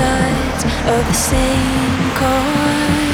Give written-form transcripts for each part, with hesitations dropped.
sides of the same coin.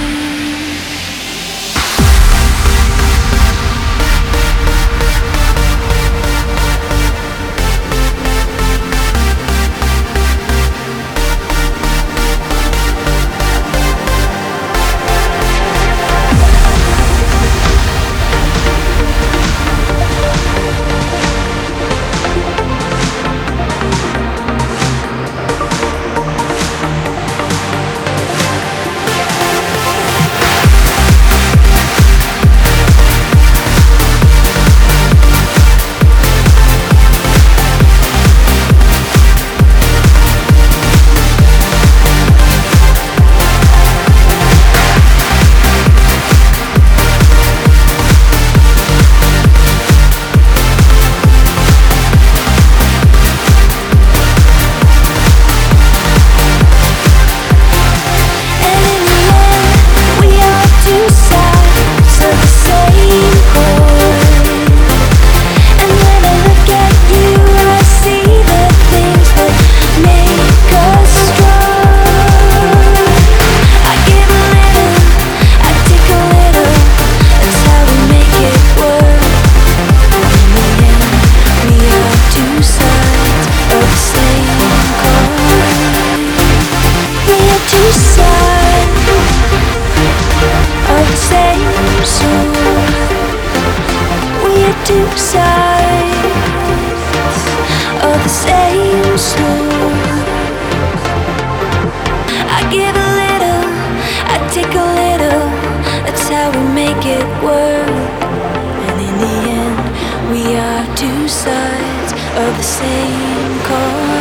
Two sides of the same story. I give a little, I take a little. That's how we make it work. And in the end, we are two sides of the same coin.